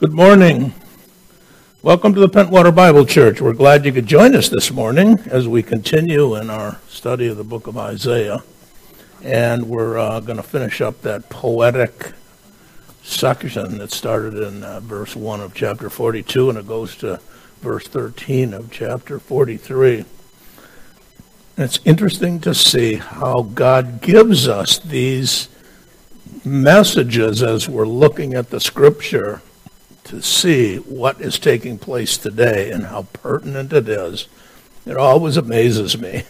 Good morning. Welcome to the Pentwater Bible Church. We're glad you could join us this morning as we continue in our study of the book of Isaiah. And we're going to finish up that poetic section that started in verse 1 of chapter 42, and it goes to verse 13 of chapter 43. And it's interesting to see how God gives us these messages as we're looking at the scripture to see what is taking place today and how pertinent it is. It always amazes me.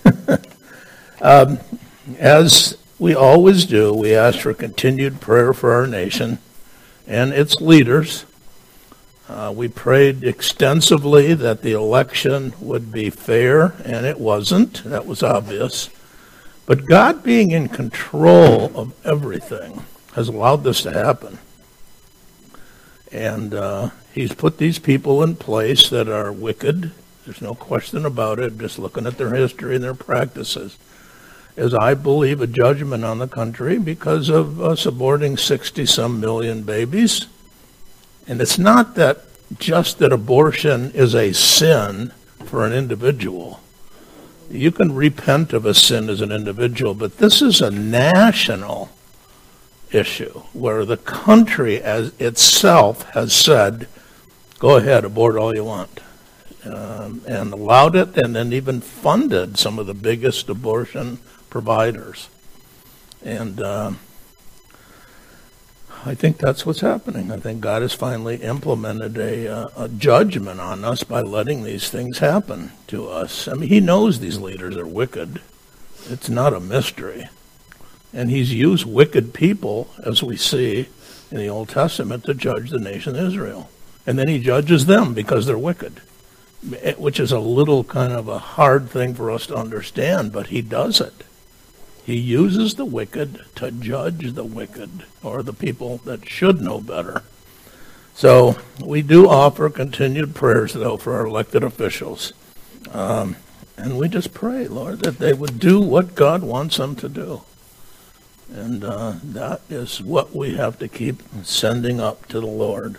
As we always do, we ask for continued prayer for our nation and its leaders. We prayed extensively that the election would be fair, and it wasn't. That was obvious. But God, being in control of everything, has allowed this to happen. And he's put these people in place that are wicked. There's no question about it, just looking at their history and their practices. As I believe a judgment on the country because of us aborting 60-some million babies. And it's not that just that abortion is a sin for an individual. You can repent of a sin as an individual, but this is a national issue where the country as itself has said, go ahead, abort all you want, and allowed it, and then even funded some of the biggest abortion providers. And I think that's what's happening. I think God has finally implemented a judgment on us by letting these things happen to us. I mean, he knows these leaders are wicked. It's not a mystery. And he's used wicked people, as we see in the Old Testament, to judge the nation of Israel. And then he judges them because they're wicked, which is a little kind of a hard thing for us to understand, but he does it. He uses the wicked to judge the wicked, or the people that should know better. So we do offer continued prayers, though, for our elected officials. And we just pray, Lord, that they would do what God wants them to do. And that is what we have to keep sending up to the Lord.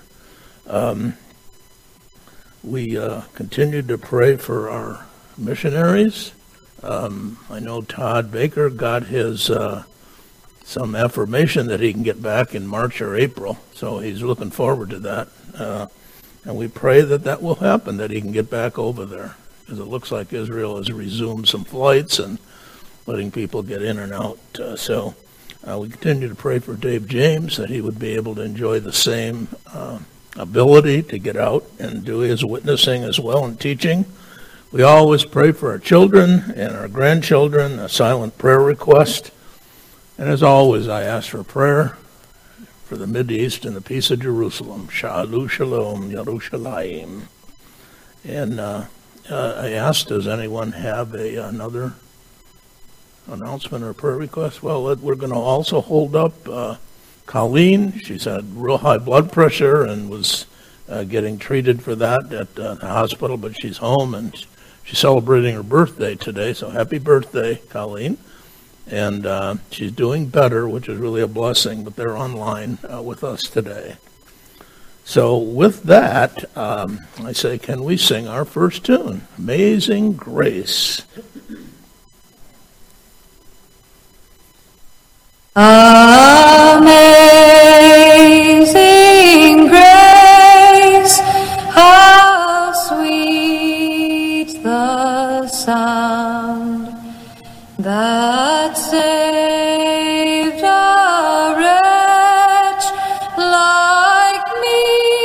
We continue to pray for our missionaries. I know Todd Baker got his some affirmation that he can get back in March or April, so he's looking forward to that. And we pray that that will happen, that he can get back over there, because it looks like Israel has resumed some flights and letting people get in and out. We continue to pray for Dave James, that he would be able to enjoy the same ability to get out and do his witnessing as well and teaching. We always pray for our children and our grandchildren, a silent prayer request. And as always, I ask for prayer for the Mideast and the peace of Jerusalem. Shalom, Shalom, Yerushalayim. And I asked, does anyone have another announcement or prayer request? Well, we're going to also hold up Colleen. She's had real high blood pressure and was getting treated for that at the hospital, but she's home and she's celebrating her birthday today. So happy birthday, Colleen. And she's doing better, which is really a blessing, but they're online with us today. So with that, I say, can we sing our first tune, Amazing Grace? Amazing grace, how sweet the sound that saved a wretch like me.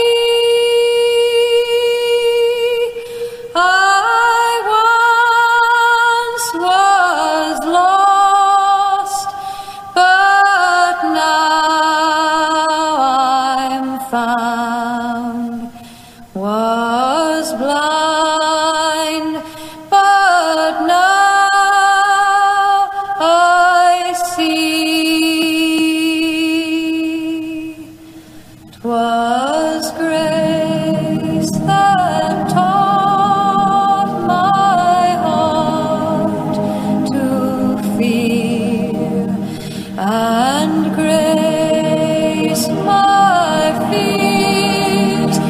I once was lost, but now I'm found, was blind, but now I see. 'Twas grace that taught my heart to fear, and grace my fears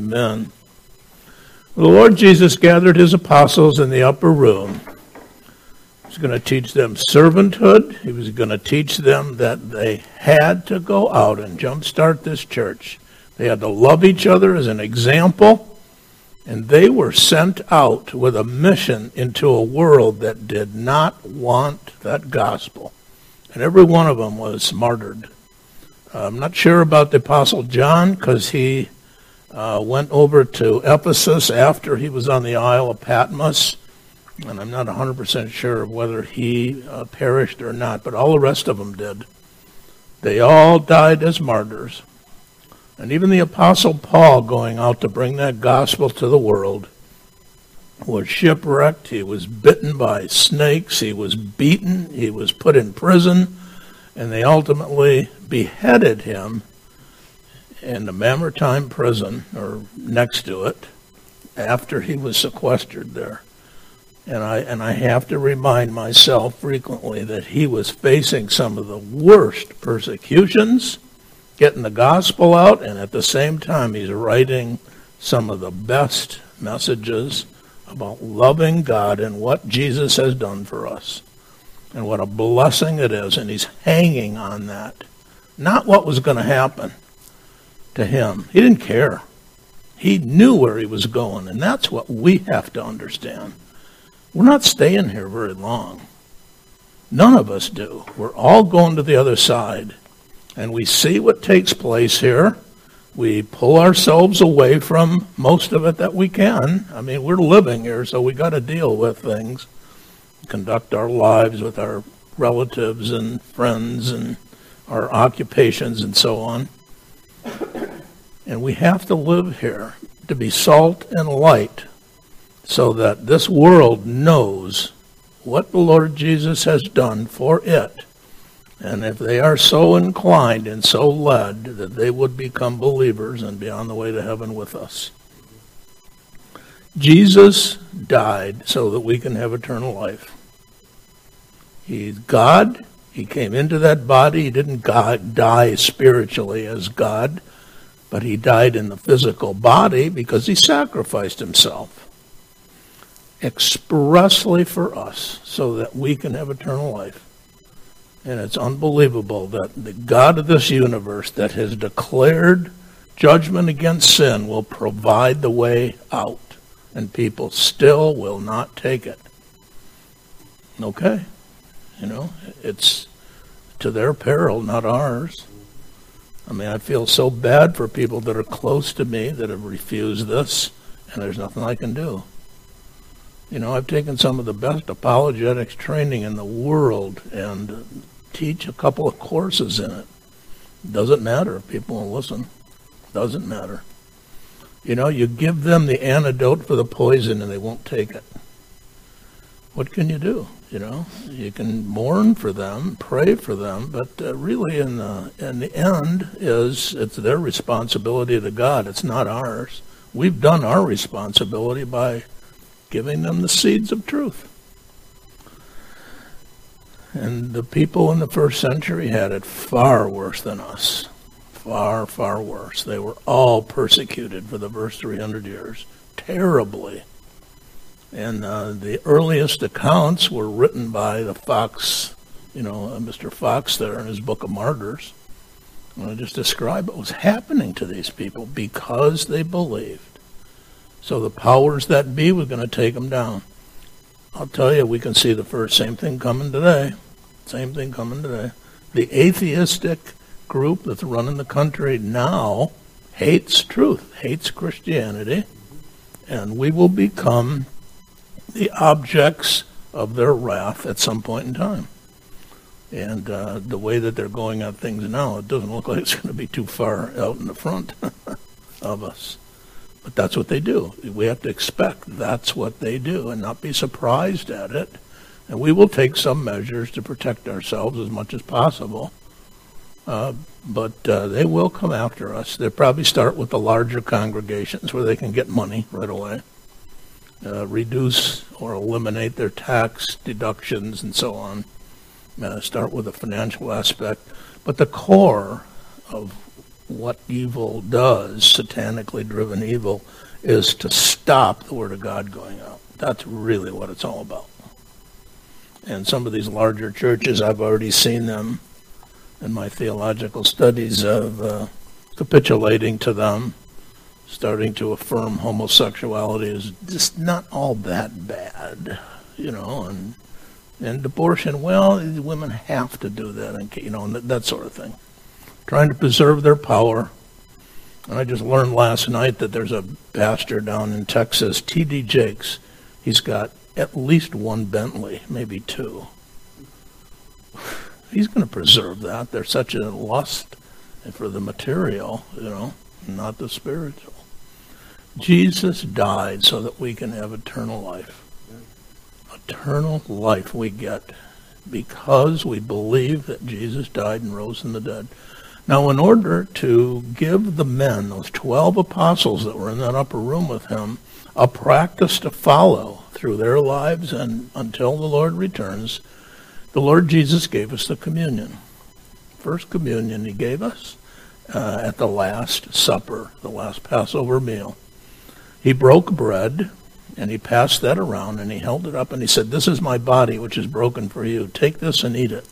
Amen. The Lord Jesus gathered his apostles in the upper room. He was going to teach them servanthood. He was going to teach them that they had to go out and jumpstart this church. They had to love each other as an example, and they were sent out with a mission into a world that did not want that gospel. And every one of them was martyred. I'm not sure about the Apostle John, because he went over to Ephesus after he was on the Isle of Patmos, and I'm not 100% sure of whether he perished or not, but all the rest of them did. They all died as martyrs. And even the Apostle Paul, going out to bring that gospel to the world, was shipwrecked. He was bitten by snakes. He was beaten. He was put in prison, and they ultimately beheaded him in the Mamertine prison, or next to it, after he was sequestered there. And I have to remind myself frequently that he was facing some of the worst persecutions, getting the gospel out, and at the same time he's writing some of the best messages about loving God and what Jesus has done for us, and what a blessing it is, and he's hanging on that. Not what was going to happen to him. He didn't care. He knew where he was going, and that's what we have to understand. We're not staying here very long. None of us do. We're all going to the other side, and we see what takes place here. We pull ourselves away from most of it that we can. I mean, we're living here, so we got to deal with things, conduct our lives with our relatives and friends and our occupations and so on. And we have to live here to be salt and light, so that this world knows what the Lord Jesus has done for it. And if they are so inclined and so led, that they would become believers and be on the way to heaven with us. Jesus died so that we can have eternal life. He's God. He came into that body. He didn't die spiritually as God, but he died in the physical body because he sacrificed himself expressly for us so that we can have eternal life. And it's unbelievable that the God of this universe that has declared judgment against sin will provide the way out, and people still will not take it. Okay? You know, it's to their peril, not ours. I mean, I feel so bad for people that are close to me that have refused this, and there's nothing I can do. You know, I've taken some of the best apologetics training in the world and teach a couple of courses in it. Doesn't matter if people won't listen. Doesn't matter. You know, you give them the antidote for the poison and they won't take it. What can you do? You know, you can mourn for them, pray for them, but really in the end it's their responsibility to God. It's not ours. We've done our responsibility by giving them the seeds of truth. And the people in the first century had it far worse than us. Far, far worse. They were all persecuted for the first 300 years. Terribly. And the earliest accounts were written by the Fox, Mr. Fox there in his Book of Martyrs. And I just describe what was happening to these people because they believed. So the powers that be were going to take them down. I'll tell you, we can see same thing coming today. Same thing coming today. The atheistic group that's running the country now hates truth, hates Christianity, and we will become the objects of their wrath at some point in time. And the way that they're going at things now, it doesn't look like it's going to be too far out in the front of us. But that's what they do. We have to expect that's what they do and not be surprised at it. And we will take some measures to protect ourselves as much as possible. But they will come after us. They'll probably start with the larger congregations where they can get money right away. Reduce or eliminate their tax deductions and so on. Start with the financial aspect. But the core of what evil does, satanically driven evil, is to stop the Word of God going out. That's really what it's all about. And some of these larger churches, I've already seen them in my theological studies of capitulating to them, starting to affirm homosexuality is just not all that bad, and abortion, well, women have to do that, and that sort of thing. Trying to preserve their power. And I just learned last night that there's a pastor down in Texas, T.D. Jakes. He's got at least one Bentley, maybe two. He's going to preserve that. There's such a lust for the material, not the spiritual. Jesus died so that we can have eternal life. Eternal life we get because we believe that Jesus died and rose from the dead. Now, in order to give the men, those 12 apostles that were in that upper room with him, a practice to follow through their lives and until the Lord returns, the Lord Jesus gave us the communion. First communion he gave us at the Last Supper, the last Passover meal. He broke bread, and he passed that around, and he held it up, and he said, "This is my body, which is broken for you. Take this and eat it."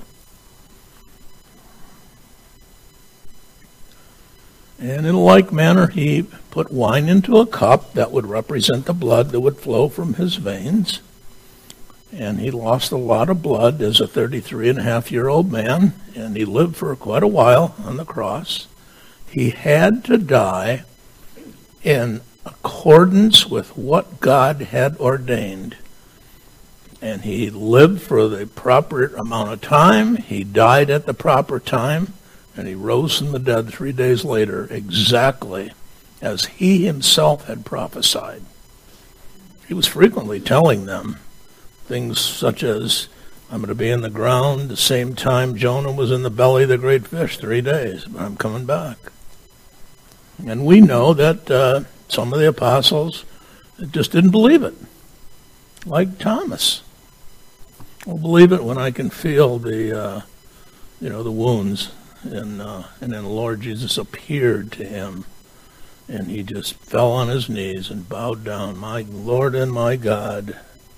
And in like manner, he put wine into a cup that would represent the blood that would flow from his veins. And he lost a lot of blood as a 33-and-a-half-year-old man, and he lived for quite a while on the cross. He had to die in accordance with what God had ordained. And he lived for the proper amount of time. He died at the proper time. And he rose from the dead 3 days later, exactly as he himself had prophesied. He was frequently telling them things such as, "I'm going to be in the ground the same time Jonah was in the belly of the great fish 3 days, but I'm coming back." And we know that some of the apostles just didn't believe it, like Thomas. I'll believe it when I can feel the wounds. And then the Lord Jesus appeared to him, and he just fell on his knees and bowed down, "My Lord and my God."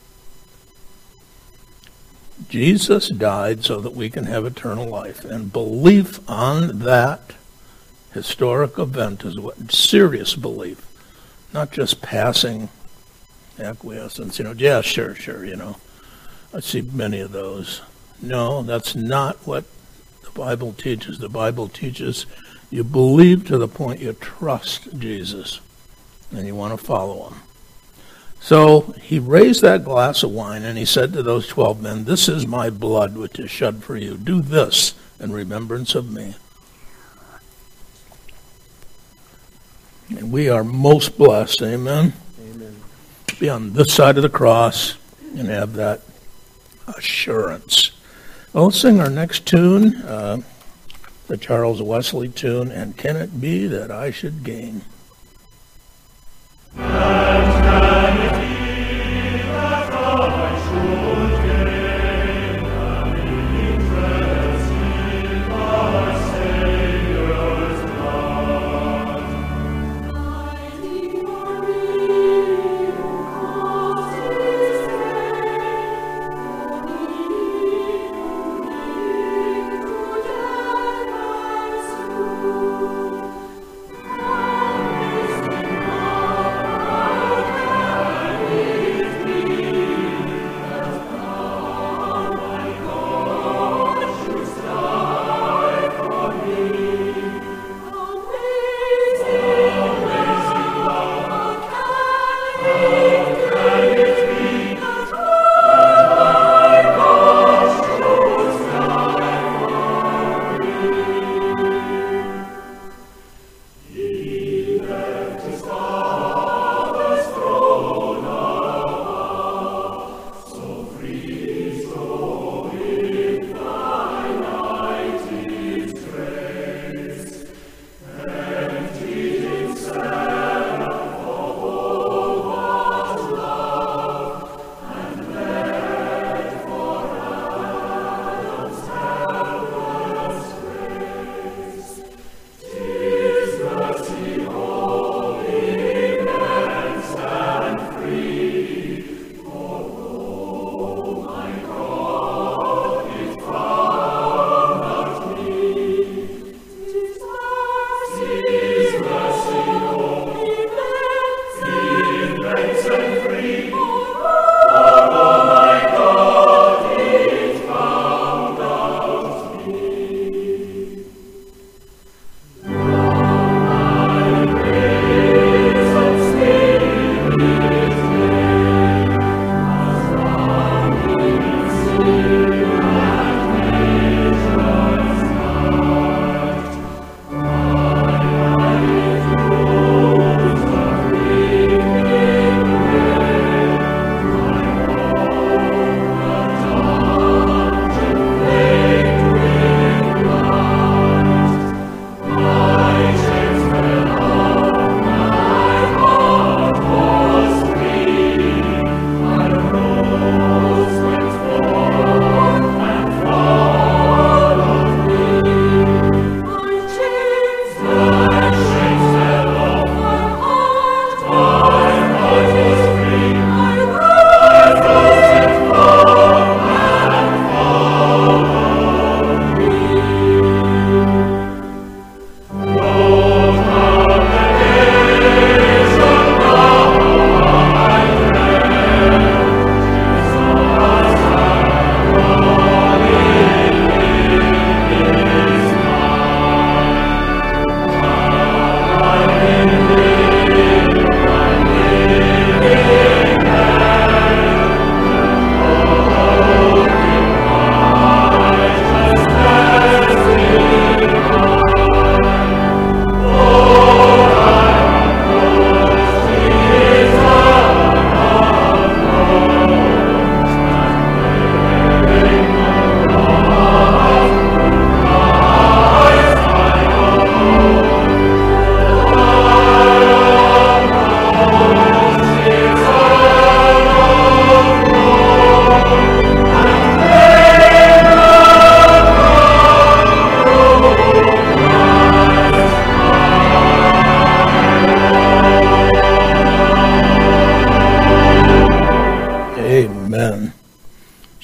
Jesus died so that we can have eternal life, and belief on that historic event is what serious belief, not just passing acquiescence. Yeah, sure. I see many of those. No, that's not what the Bible teaches. The Bible teaches you believe to the point you trust Jesus and you want to follow him. So he raised that glass of wine and he said to those 12 men, "This is my blood which is shed for you. Do this in remembrance of me." And we are most blessed, amen? Amen. To be on this side of the cross and have that assurance. Well, let's sing our next tune, the Charles Wesley tune, "And Can It Be That I Should Gain?" Thank you.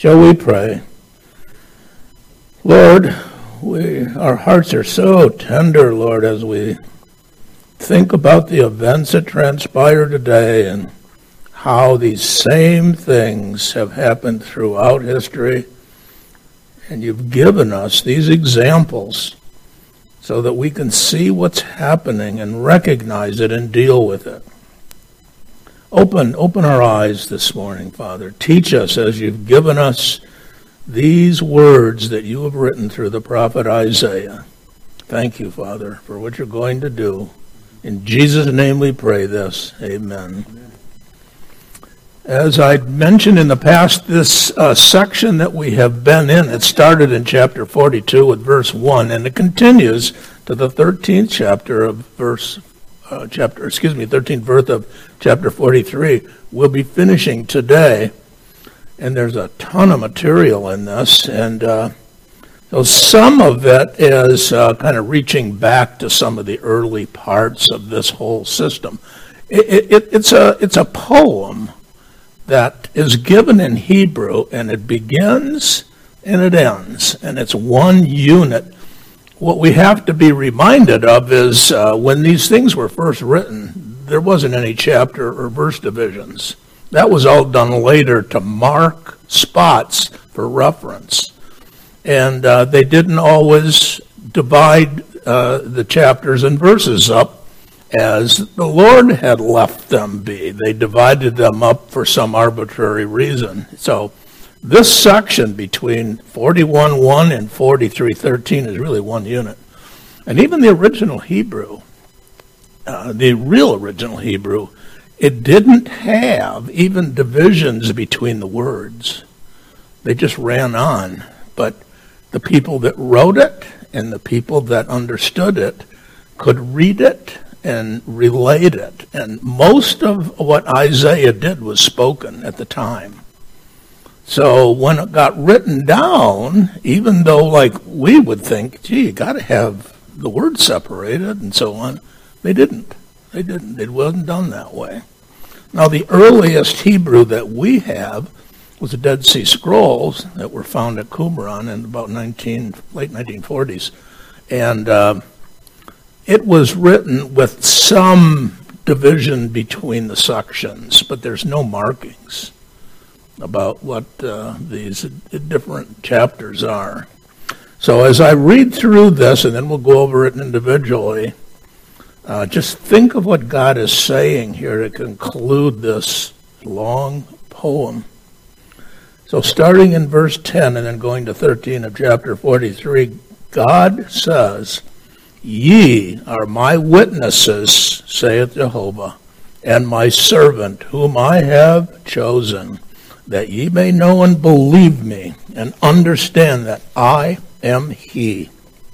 Shall we pray? Lord, our hearts are so tender, Lord, as we think about the events that transpire today and how these same things have happened throughout history. And you've given us these examples so that we can see what's happening and recognize it and deal with it. Open our eyes this morning, Father. Teach us as you've given us these words that you have written through the prophet Isaiah. Thank you, Father, for what you're going to do. In Jesus' name we pray this. Amen. As I mentioned in the past, this section that we have been in, it started in chapter 42 with verse 1, and it continues to the 13th chapter of 13th verse of chapter 43. We'll be finishing today, and there's a ton of material in this, and so some of it is kind of reaching back to some of the early parts of this whole system. It's a poem that is given in Hebrew, and it begins and it ends, and it's one unit. What we have to be reminded of is when these things were first written, there wasn't any chapter or verse divisions. That was all done later to mark spots for reference. And they didn't always divide the chapters and verses up as the Lord had left them be. They divided them up for some arbitrary reason. So this section between 41:1 and 43:13 is really one unit. And even the original Hebrew, the real original Hebrew, it didn't have even divisions between the words. They just ran on. But the people that wrote it and the people that understood it could read it and relate it. And most of what Isaiah did was spoken at the time. So when it got written down, even though like we would think, gee, you got to have the words separated and so on, they didn't. It wasn't done that way. Now the earliest Hebrew that we have was the Dead Sea Scrolls that were found at Qumran in about late 1940s. And it was written with some division between the sections, but there's no markings about what these different chapters are. So as I read through this, and then we'll go over it individually, just think of what God is saying here to conclude this long poem. So starting in verse 10 and then going to 13 of chapter 43, God says, "Ye are my witnesses, saith Jehovah, and my servant whom I have chosen, that ye may know and believe me, and understand that I am he.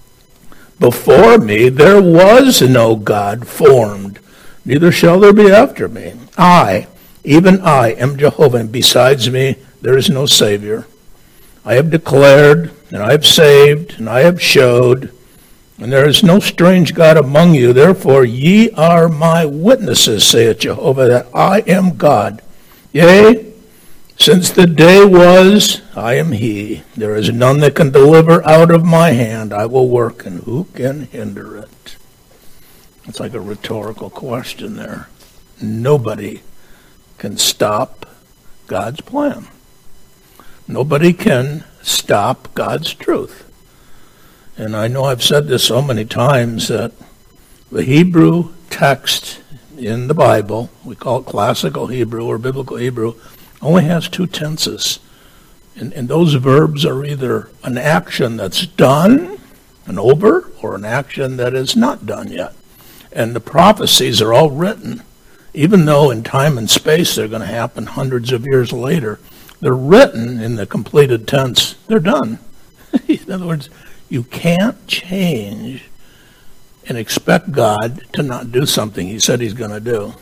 Before me there was no God formed, neither shall there be after me. I, even I, am Jehovah, and besides me there is no Savior. I have declared, and I have saved, and I have showed, and there is no strange God among you. Therefore ye are my witnesses, saith Jehovah, that I am God. Yea, since the day was, I am he. There is none that can deliver out of my hand. I will work, and who can hinder it?" It's like a rhetorical question there. Nobody can stop God's plan. Nobody can stop God's truth. And I know I've said this so many times that the Hebrew text in the Bible, we call it classical Hebrew or biblical Hebrew, only has two tenses. And those verbs are either an action that's done and over or an action that is not done yet. And the prophecies are all written. Even though in time and space they're going to happen hundreds of years later, they're written in the completed tense. They're done. In other words, you can't change and expect God to not do something he said he's going to do.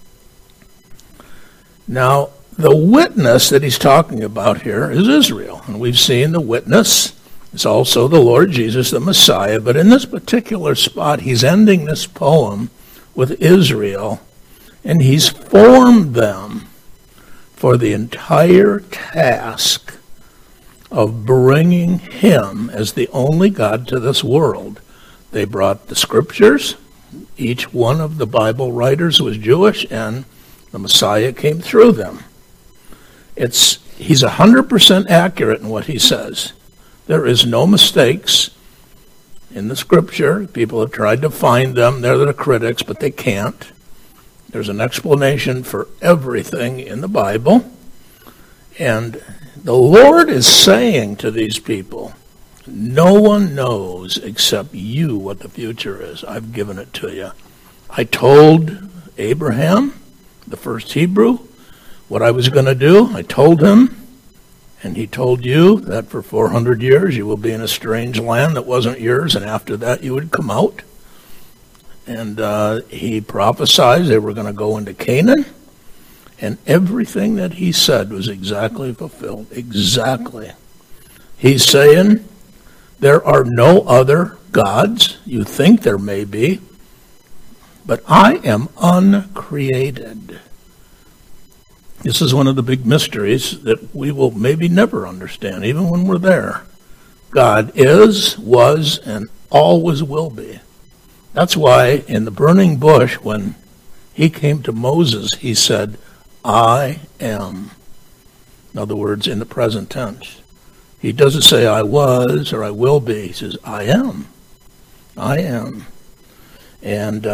Now, the witness that he's talking about here is Israel. And we've seen the witness is also the Lord Jesus, the Messiah. But in this particular spot, he's ending this poem with Israel. And he's formed them for the entire task of bringing him as the only God to this world. They brought the scriptures. Each one of the Bible writers was Jewish, and the Messiah came through them. He's 100% accurate in what he says. There is no mistakes in the scripture. People have tried to find them. They're the critics, but they can't. There's an explanation for everything in the Bible. And the Lord is saying to these people, no one knows except you what the future is. I've given it to you. I told Abraham, the first Hebrew, what I was going to do. I told him, and he told you that for 400 years you will be in a strange land that wasn't yours, and after that you would come out. And he prophesied they were going to go into Canaan, and everything that he said was exactly fulfilled. Exactly. He's saying there are no other gods. You think there may be, but I am uncreated. This is one of the big mysteries that we will maybe never understand, even when we're there. God is, was, and always will be. That's why in the burning bush, when he came to Moses, he said, I am. In other words, in the present tense. He doesn't say I was or I will be. He says, I am. I am. And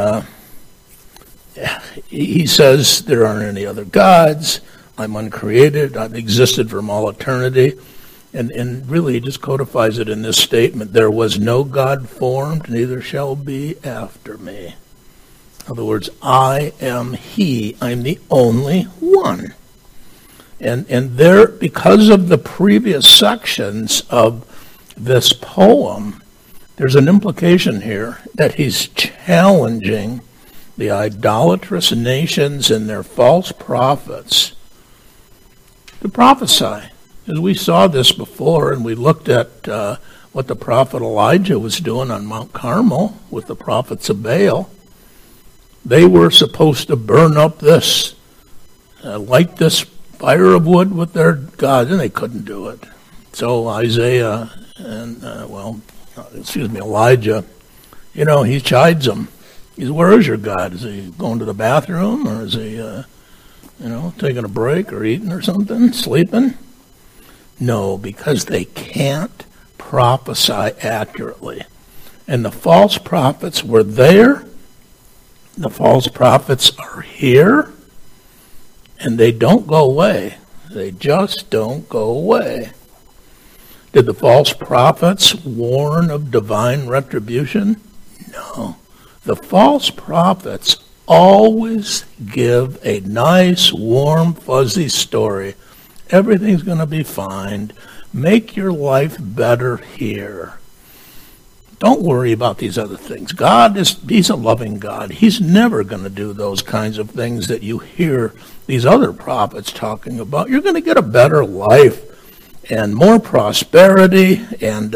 he says there aren't any other gods. I'm uncreated. I've existed from all eternity. And really he just codifies it in this statement. There was no God formed, neither shall be after me. In other words, I am he. I'm the only one. And there, because of the previous sections of this poem, there's an implication here that he's challenging the idolatrous nations and their false prophets to prophesy. As we saw this before, and we looked at what the prophet Elijah was doing on Mount Carmel with the prophets of Baal. They were supposed to burn up this, light this fire of wood with their gods, and they couldn't do it. So Isaiah and, Elijah, he chides them. He says, where is your God? Is he going to the bathroom, or is he, taking a break or eating or something, sleeping? No, because they can't prophesy accurately. And the false prophets were there. The false prophets are here. And they don't go away. They just don't go away. Did the false prophets warn of divine retribution? No. The false prophets always give a nice, warm, fuzzy story. Everything's going to be fine. Make your life better here. Don't worry about these other things. He's a loving God. He's never going to do those kinds of things that you hear these other prophets talking about. You're going to get a better life and more prosperity. And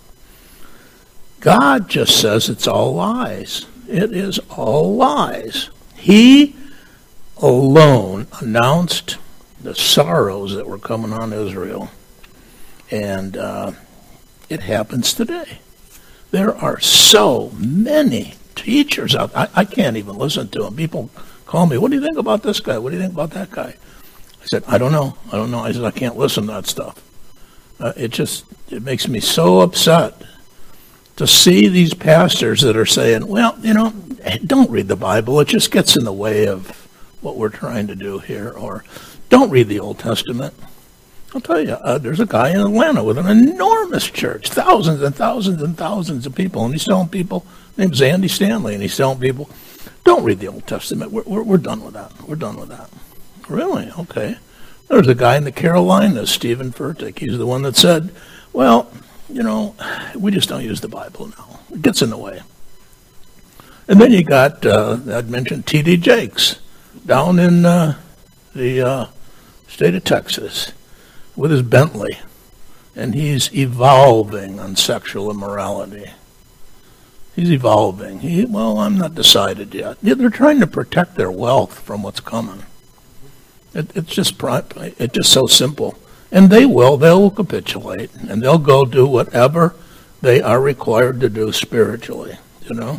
God just says it's all lies. It is all lies. He alone announced the sorrows that were coming on Israel. And it happens today. There are so many teachers out there. I can't even listen to them. People call me, what do you think about this guy? What do you think about that guy? I said, I don't know. I said, I can't listen to that stuff. It makes me so upset to see these pastors that are saying, well, don't read the Bible. It just gets in the way of what we're trying to do here. Or don't read the Old Testament. I'll tell you, there's a guy in Atlanta with an enormous church, thousands and thousands and thousands of people, and he's telling people, his name's Andy Stanley, and he's telling people, don't read the Old Testament. We're done with that. We're done with that. Really? Okay. There's a guy in the Carolinas, Stephen Furtick. He's the one that said, well, we just don't use the Bible now. It gets in the way. And then you got, I'd mentioned T.D. Jakes down in the state of Texas with his Bentley. And he's evolving on sexual immorality. He's evolving. I'm not decided yet. They're trying to protect their wealth from what's coming. It's just so simple. And they'll capitulate, and they'll go do whatever they are required to do spiritually, you know.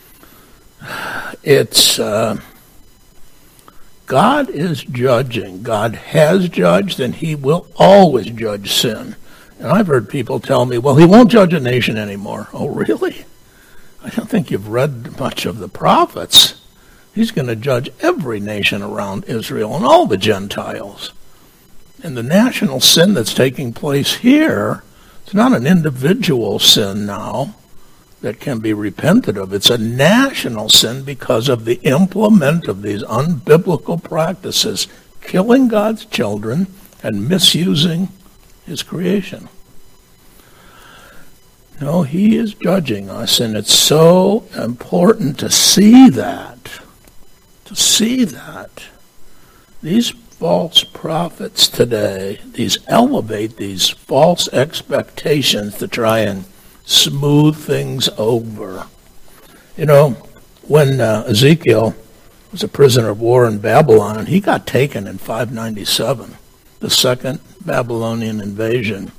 It's, God is judging. God has judged, and he will always judge sin. And I've heard people tell me, well, he won't judge a nation anymore. Oh, really? I don't think you've read much of the prophets. He's going to judge every nation around Israel and all the Gentiles. And the national sin that's taking place here, it's not an individual sin now that can be repented of. It's a national sin because of the implement of these unbiblical practices, killing God's children and misusing his creation. No, he is judging us, and it's so important to see that. To see that. These false prophets today, elevate these false expectations to try and smooth things over. You know, when Ezekiel was a prisoner of war in Babylon, and he got taken in 597, the second Babylonian invasion,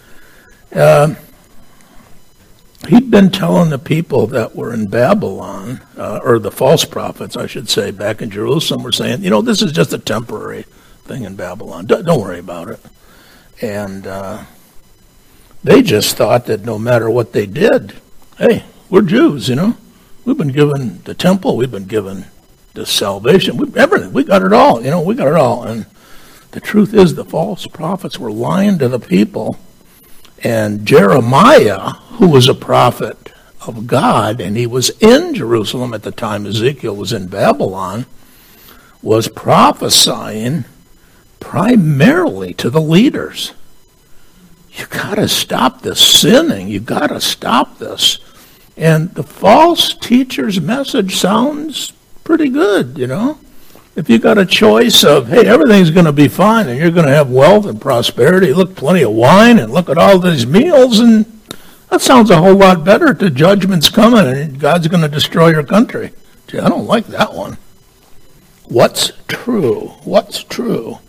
he'd been telling the people that were in Babylon, or the false prophets, I should say, back in Jerusalem, were saying, you know, this is just a temporary thing in Babylon. Don't worry about it. And they just thought that no matter what they did, hey, we're Jews, you know. We've been given the temple. We've been given the salvation. Everything. We got it all, you know. We got it all. And the truth is the false prophets were lying to the people. And Jeremiah, who was a prophet of God, and he was in Jerusalem at the time Ezekiel was in Babylon, was prophesying primarily to the leaders. You got to stop this sinning. You got to stop this. And the false teacher's message sounds pretty good, you know. If you got a choice of, hey, everything's going to be fine and you're going to have wealth and prosperity, look, plenty of wine and look at all these meals, and that sounds a whole lot better to judgment's coming and God's going to destroy your country. Gee, I don't like that one. What's true? What's true?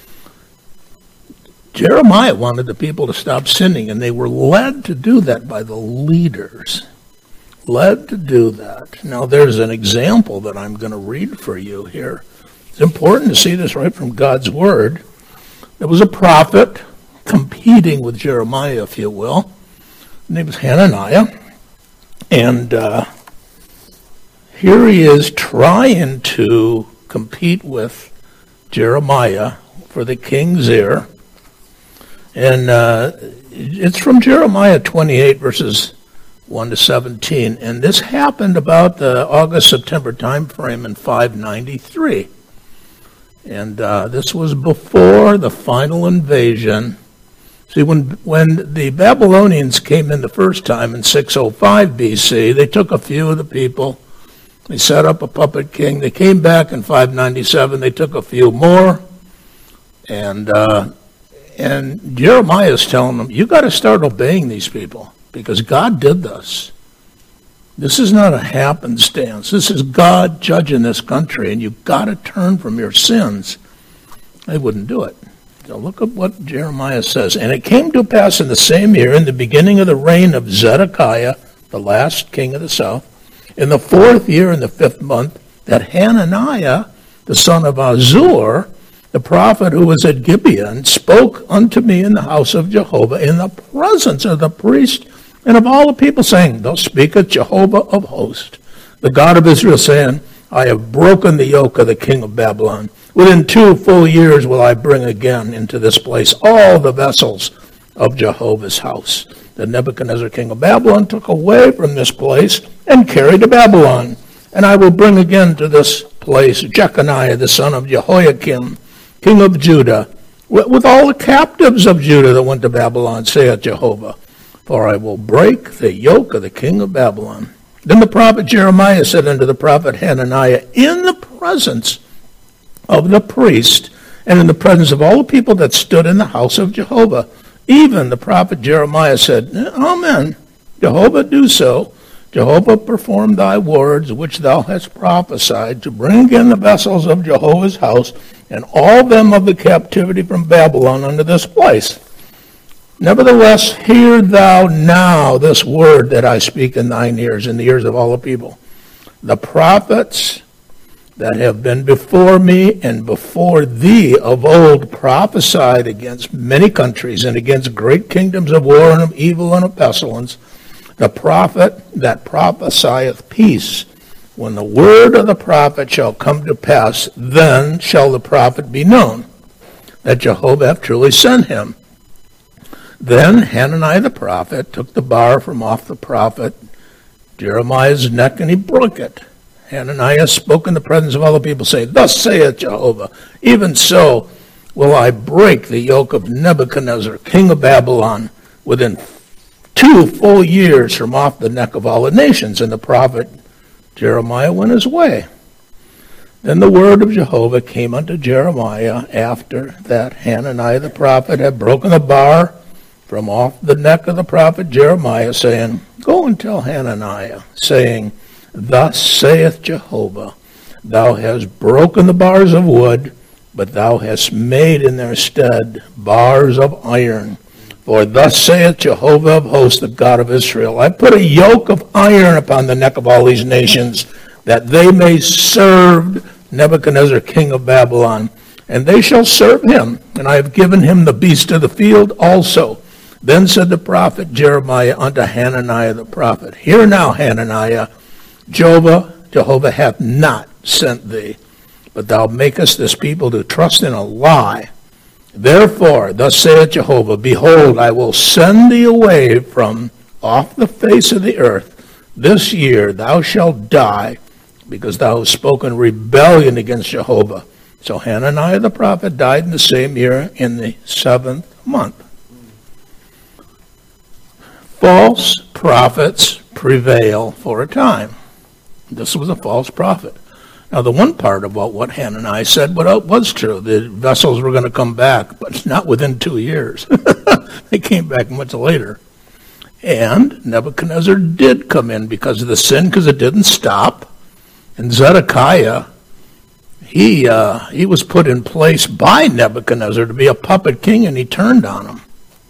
Jeremiah wanted the people to stop sinning, and they were led to do that by the leaders. Led to do that. Now, there's an example that I'm going to read for you here. It's important to see this right from God's Word. There was a prophet competing with Jeremiah, if you will. His name was Hananiah. And here he is trying to compete with Jeremiah for the king's ear. And it's from Jeremiah 28, verses 1 to 17. And this happened about the August-September time frame in 593. And this was before the final invasion. See, when the Babylonians came in the first time in 605 BC, they took a few of the people. They set up a puppet king. They came back in 597. They took a few more. And Jeremiah is telling them, you got to start obeying these people because God did this. This is not a happenstance. This is God judging this country, and you've got to turn from your sins. They wouldn't do it. So look at what Jeremiah says. And it came to pass in the same year, in the beginning of the reign of Zedekiah, the last king of the south, in the 4th year, in the 5th month, that Hananiah, the son of Azur, the prophet who was at Gibeon, spoke unto me in the house of Jehovah in the presence of the priest and of all the people, saying, thus speaketh Jehovah of hosts, the God of Israel, saying, I have broken the yoke of the king of Babylon. Within 2 full years will I bring again into this place all the vessels of Jehovah's house. That Nebuchadnezzar, king of Babylon, took away from this place and carried to Babylon. And I will bring again to this place Jeconiah, the son of Jehoiakim, king of Judah, with all the captives of Judah that went to Babylon, saith Jehovah. For I will break the yoke of the king of Babylon. Then the prophet Jeremiah said unto the prophet Hananiah, in the presence of the priest, and in the presence of all the people that stood in the house of Jehovah, even the prophet Jeremiah said, Amen, Jehovah do so. Jehovah performed thy words which thou hast prophesied, to bring again the vessels of Jehovah's house, and all them of the captivity from Babylon unto this place. Nevertheless, hear thou now this word that I speak in thine ears, in the ears of all the people. The prophets that have been before me and before thee of old prophesied against many countries and against great kingdoms of war and of evil and of pestilence. The prophet that prophesieth peace, when the word of the prophet shall come to pass, then shall the prophet be known, that Jehovah hath truly sent him. Then Hananiah the prophet took the bar from off the prophet Jeremiah's neck, and he broke it. Hananiah spoke in the presence of all the people, saying, Thus saith Jehovah, even so will I break the yoke of Nebuchadnezzar, king of Babylon, within 2 full years from off the neck of all the nations. And the prophet Jeremiah went his way. Then the word of Jehovah came unto Jeremiah after that Hananiah the prophet had broken the bar from off the neck of the prophet Jeremiah, saying, Go and tell Hananiah, saying, Thus saith Jehovah, Thou hast broken the bars of wood, but thou hast made in their stead bars of iron. For thus saith Jehovah of hosts, the God of Israel, I put a yoke of iron upon the neck of all these nations, that they may serve Nebuchadnezzar king of Babylon, and they shall serve him, and I have given him the beast of the field also. Then said the prophet Jeremiah unto Hananiah the prophet, Hear now, Hananiah, Jehovah hath not sent thee, but thou makest this people to trust in a lie. Therefore, thus saith Jehovah, Behold, I will send thee away from off the face of the earth. This year thou shalt die, because thou hast spoken rebellion against Jehovah. So Hananiah the prophet died in the same year, in the 7th month. False prophets prevail for a time. This was a false prophet. Now, the one part about what Hananiah said was true. The vessels were going to come back, but not within 2 years. They came back much later. And Nebuchadnezzar did come in because of the sin, because it didn't stop. And Zedekiah, he was put in place by Nebuchadnezzar to be a puppet king, and he turned on him.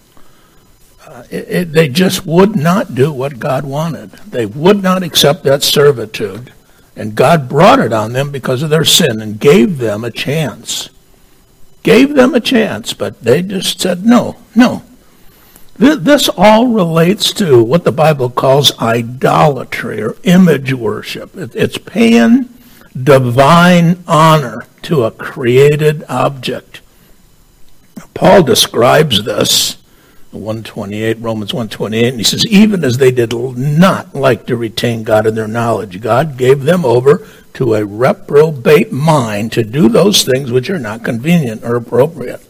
They just would not do what God wanted. They would not accept that servitude. And God brought it on them because of their sin and gave them a chance. Gave them a chance, but they just said no. This all relates to what the Bible calls idolatry or image worship. It's paying divine honor to a created object. Paul describes this 128, Romans 128, and he says, even as they did not like to retain God in their knowledge, God gave them over to a reprobate mind to do those things which are not convenient or appropriate.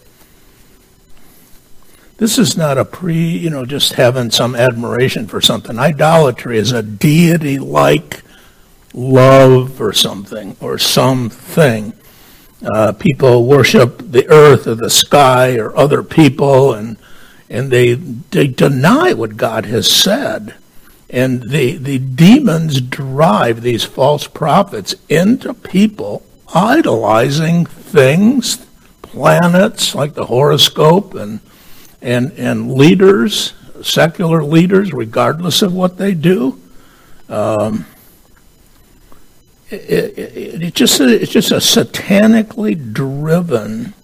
This is not a just having some admiration for something. Idolatry is a deity-like love for something or something. People worship the earth or the sky or other people, and they deny what God has said. And the demons drive these false prophets into people idolizing things, planets like the horoscope, and leaders, secular leaders, regardless of what they do. It's just a satanically driven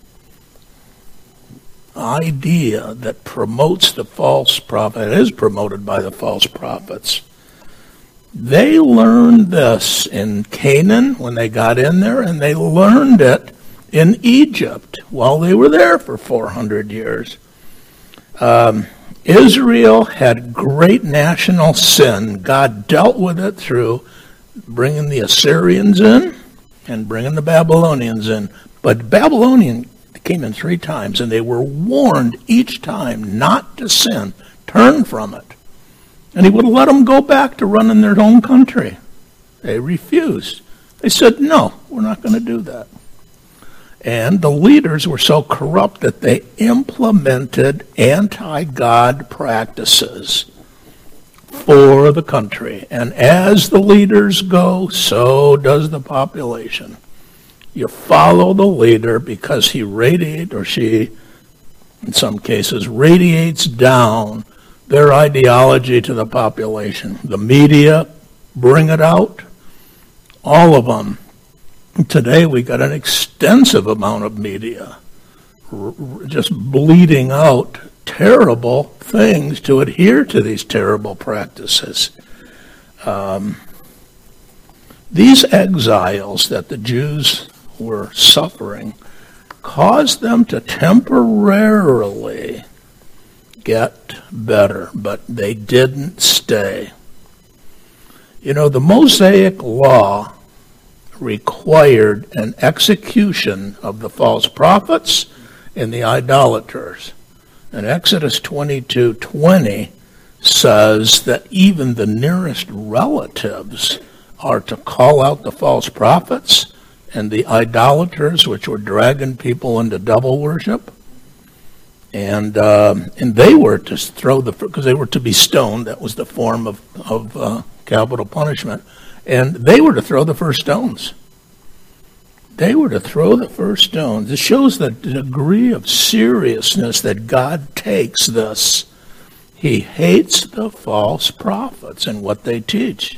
idea that promotes the false prophet. It is promoted by the false prophets. They learned this in Canaan when they got in there, and they learned it in Egypt while they were there for 400 years. Israel had great national sin. God dealt with it through bringing the Assyrians in and bringing the Babylonians in. But Babylonian came in 3 times, and they were warned each time not to sin, turn from it. And he would let them go back to running their own country. They refused. They said, no, we're not going to do that. And the leaders were so corrupt that they implemented anti-God practices. for the country. And as the leaders go, so does the population. You follow the leader because he radiates, or she, in some cases, radiates down their ideology to the population. The media bring it out, all of them. Today we got an extensive amount of media just bleeding out terrible things to adhere to these terrible practices. These exiles that the Jews were suffering caused them to temporarily get better, but they didn't stay. You know, the Mosaic law required an execution of the false prophets and the idolaters. And Exodus 22:20 says that even the nearest relatives are to call out the false prophets and the idolaters, which were dragging people into devil worship. And they were to throw because they were to be stoned. That was the form of capital punishment. And they were to throw the first stones. They were to throw the first stones. It shows the degree of seriousness that God takes this. He hates the false prophets and what they teach.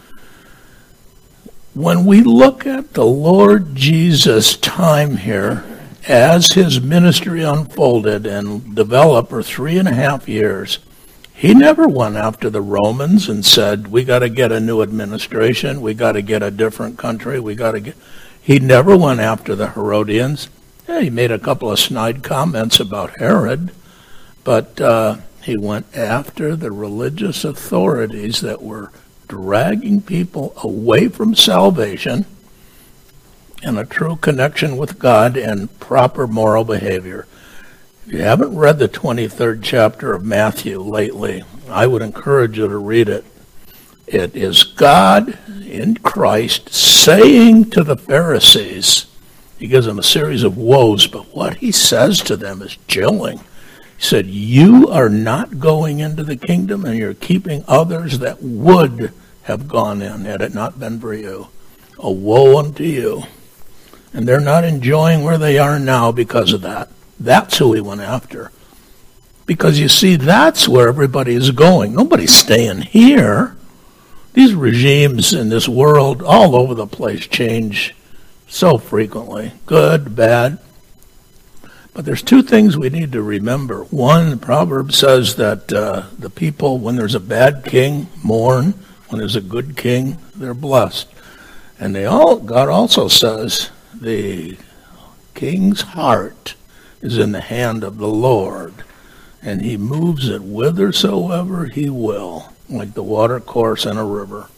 When we look at the Lord Jesus' time here, as his ministry unfolded and developed for 3.5 years, he never went after the Romans and said, we got to get a new administration, we got to get a different country, He never went after the Herodians. Yeah, he made a couple of snide comments about Herod, but he went after the religious authorities that were dragging people away from salvation and a true connection with God and proper moral behavior. If you haven't read the 23rd chapter of Matthew lately, I would encourage you to read it. It is God in Christ saying to the Pharisees, he gives them a series of woes, but what he says to them is chilling. He said, you are not going into the kingdom, and you're keeping others that would have gone in had it not been for you. A woe unto you. And they're not enjoying where they are now because of that. That's who he went after. Because you see, that's where everybody is going. Nobody's staying here. These regimes in this world all over the place change so frequently. Good, bad. But there's two things we need to remember. One, the proverb says that the people, when there's a bad king, mourn. When there's a good king, they're blessed. And God also says the king's heart is in the hand of the Lord, and he moves it whithersoever he will, like the water course in a river.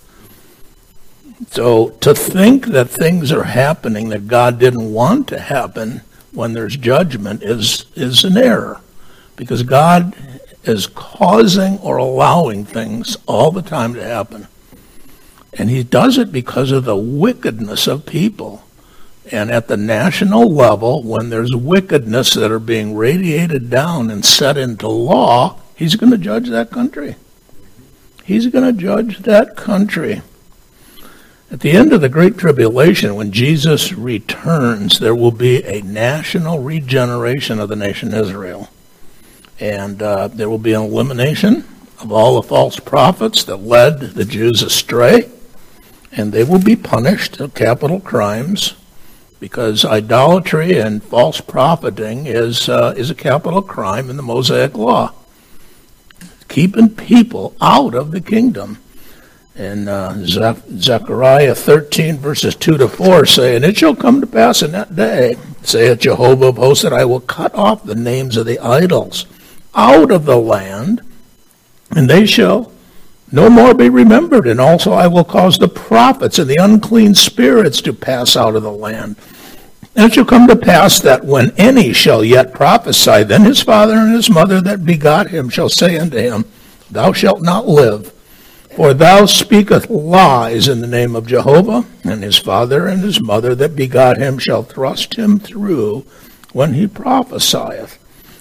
So to think that things are happening that God didn't want to happen when there's judgment is an error, because God is causing or allowing things all the time to happen. And he does it because of the wickedness of people. And at the national level, when there's wickedness that are being radiated down and set into law, he's going to judge that country. He's going to judge that country. At the end of the Great Tribulation, when Jesus returns, there will be a national regeneration of the nation Israel. And there will be an elimination of all the false prophets that led the Jews astray. And they will be punished for capital crimes, because idolatry and false profiting is a capital crime in the Mosaic law. Keeping people out of the kingdom. And Zechariah 13, verses 2-4 say, and it shall come to pass in that day, saith Jehovah of hosts, that I will cut off the names of the idols out of the land, and they shall no more be remembered. And also I will cause the prophets and the unclean spirits to pass out of the land. And it shall come to pass that when any shall yet prophesy, then his father and his mother that begot him shall say unto him, thou shalt not live, for thou speakest lies in the name of Jehovah. And his father and his mother that begot him shall thrust him through when he prophesieth.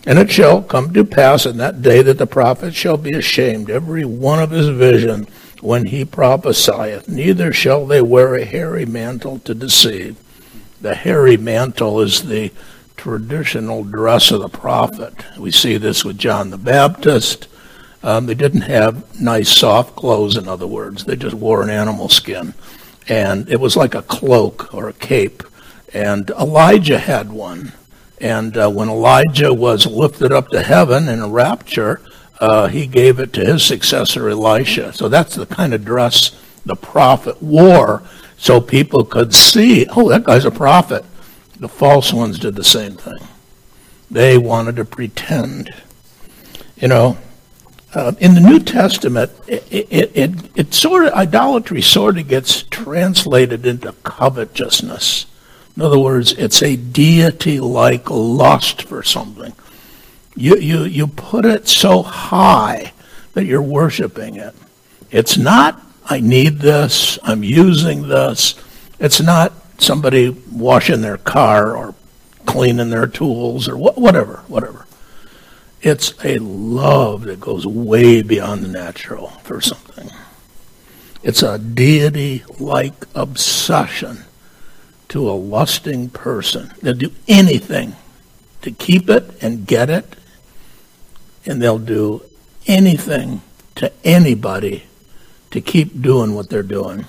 And it shall come to pass in that day that the prophet shall be ashamed, every one of his vision, when he prophesieth. Neither shall they wear a hairy mantle to deceive. The hairy mantle is the traditional dress of the prophet. We see this with John the Baptist. They didn't have nice, soft clothes, in other words. They just wore an animal skin. And it was like a cloak or a cape. And Elijah had one. And when Elijah was lifted up to heaven in a rapture, he gave it to his successor Elisha. So that's the kind of dress the prophet wore, so people could see, oh, that guy's a prophet. The false ones did the same thing. They wanted to pretend. You know, in the New Testament, it sort of, idolatry sort of gets translated into covetousness. In other words, it's a deity-like lust for something. You put it so high that you're worshiping it. It's not, I need this, I'm using this. It's not somebody washing their car or cleaning their tools or whatever. It's a love that goes way beyond the natural for something. It's a deity-like obsession to a lusting person. They'll do anything to keep it and get it, and they'll do anything to anybody to keep doing what they're doing.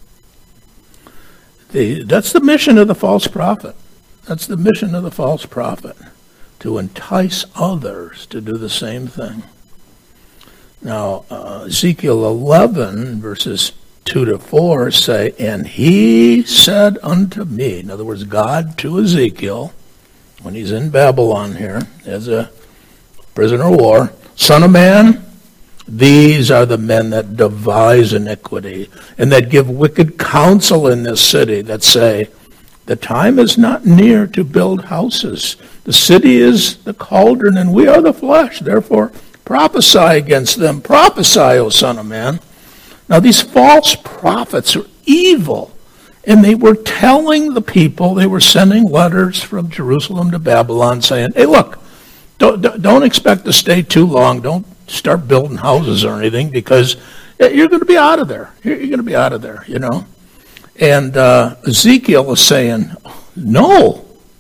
That's the mission of the false prophet. That's the mission of the false prophet, to entice others to do the same thing. Now, Ezekiel 11, verses 2-4 say, and he said unto me, in other words, God to Ezekiel, when he's in Babylon here, as a prisoner of war, Son of man, these are the men that devise iniquity, and that give wicked counsel in this city, that say, the time is not near to build houses. The city is the cauldron, and we are the flesh. Therefore, prophesy against them. Prophesy, O Son of man. Now, these false prophets are evil, and they were telling the people, they were sending letters from Jerusalem to Babylon saying, hey, look, don't expect to stay too long. Don't start building houses or anything, because you're going to be out of there. You're going to be out of there, you know. And Ezekiel is saying, no.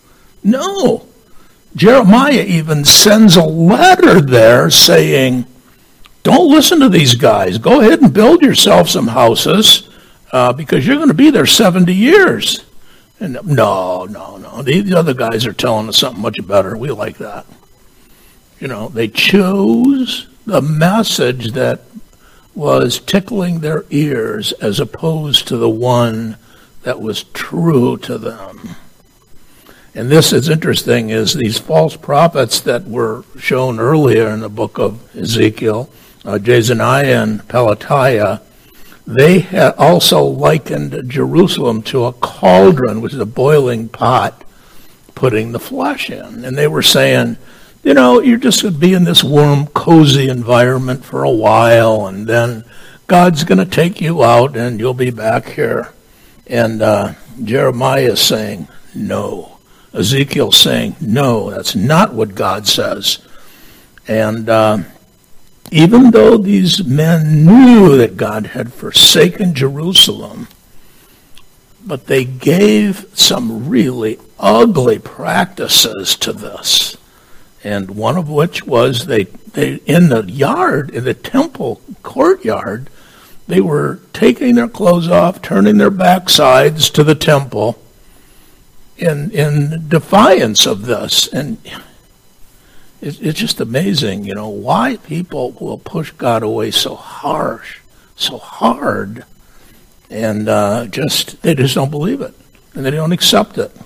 Jeremiah even sends a letter there saying, don't listen to these guys. Go ahead and build yourself some houses because you're going to be there 70 years. And no. The other guys are telling us something much better. We like that. You know, they chose the message that was tickling their ears as opposed to the one that was true to them. And this is interesting, is these false prophets that were shown earlier in the book of Ezekiel, Jezaniah and Pelatiah, they had also likened Jerusalem to a cauldron, which is a boiling pot, putting the flesh in. And they were saying, you know, you're just going to be in this warm, cozy environment for a while, and then God's going to take you out, and you'll be back here. And Jeremiah is saying, no. Ezekiel's saying, no, that's not what God says. And even though these men knew that God had forsaken Jerusalem, but they gave some really ugly practices to this. And one of which was they in the yard, in the temple courtyard, they were taking their clothes off, turning their backsides to the temple in defiance of this. And it's just amazing, you know, why people will push God away so harsh, so hard, and they just don't believe it, and they don't accept it.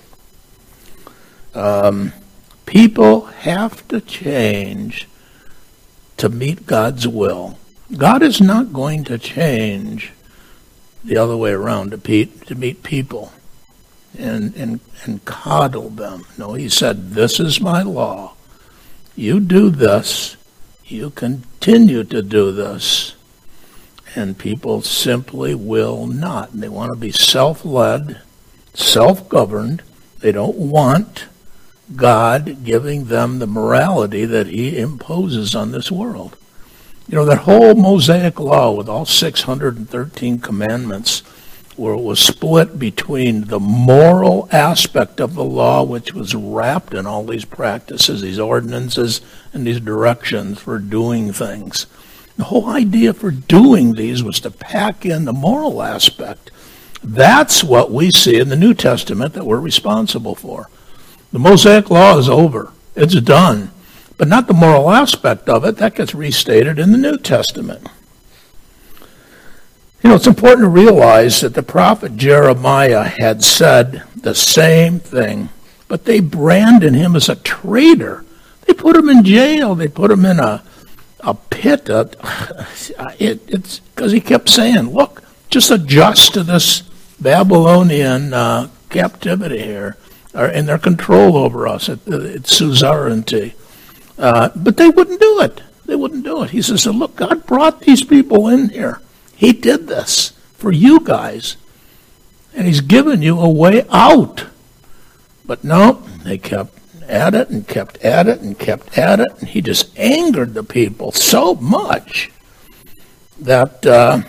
People have to change to meet God's will. God is not going to change the other way around to meet people and coddle them. No, he said, this is my law. You do this, you continue to do this, and people simply will not. And they want to be self-led, self-governed. They don't want God giving them the morality that he imposes on this world. You know, that whole Mosaic law with all 613 commandments, where it was split between the moral aspect of the law, which was wrapped in all these practices, these ordinances, and these directions for doing things. The whole idea for doing these was to pack in the moral aspect. That's what we see in the New Testament that we're responsible for. The Mosaic law is over. It's done. But not the moral aspect of it. That gets restated in the New Testament. You know, it's important to realize that the prophet Jeremiah had said the same thing, but they branded him as a traitor. They put him in jail. They put him in a pit. It's because he kept saying, look, just adjust to this Babylonian captivity here, and their control over us at suzerainty. But they wouldn't do it. They wouldn't do it. He says, look, God brought these people in here. He did this for you guys. And he's given you a way out. But no, they kept at it and kept at it and kept at it. And he just angered the people so much that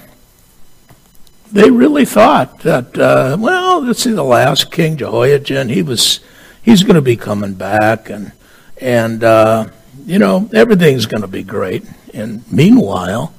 they really thought that, well, let's see the last king, Jehoiachin, he's going to be coming back. And you know, everything's going to be great. And meanwhile,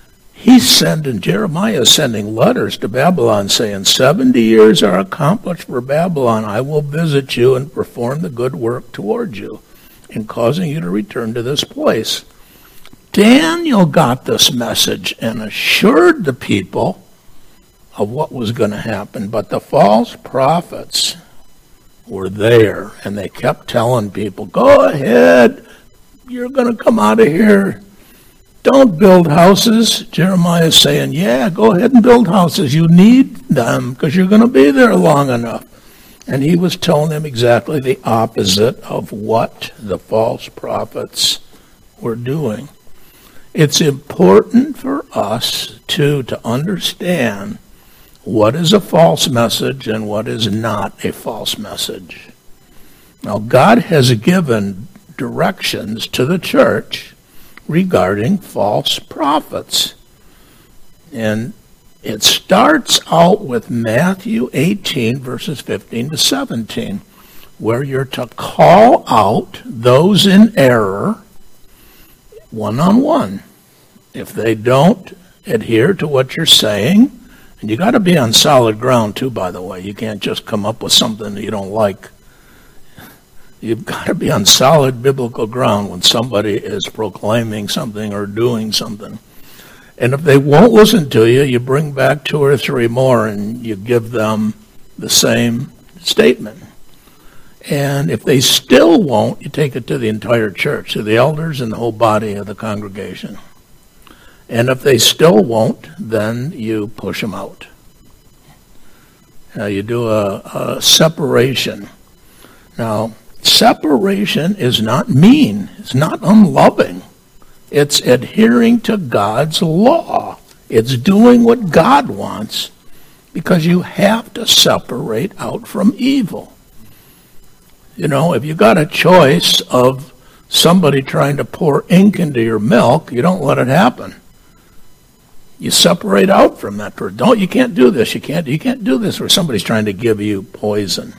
Jeremiah is sending letters to Babylon saying, 70 years are accomplished for Babylon. I will visit you and perform the good work towards you in causing you to return to this place. Daniel got this message and assured the people of what was going to happen. But the false prophets were there, and they kept telling people, go ahead, you're going to come out of here. Don't build houses. Jeremiah is saying, yeah, go ahead and build houses. You need them because you're going to be there long enough. And he was telling them exactly the opposite of what the false prophets were doing. It's important for us, too, to understand what is a false message and what is not a false message. Now, God has given directions to the church regarding false prophets. And it starts out with Matthew 18, verses 15 to 17, where you're to call out those in error one-on-one. If they don't adhere to what you're saying, and you got to be on solid ground too, by the way. You can't just come up with something that you don't like. You've got to be on solid biblical ground when somebody is proclaiming something or doing something. And if they won't listen to you, you bring back 2 or 3 more and you give them the same statement. And if they still won't, you take it to the entire church, to the elders and the whole body of the congregation. And if they still won't, then you push them out. You do a separation. Now, separation is not mean. It's not unloving. It's adhering to God's law. It's doing what God wants because you have to separate out from evil. You know, if you got a choice of somebody trying to pour ink into your milk, you don't let it happen. You separate out from that person. You can't do this. You can't do this where somebody's trying to give you poison.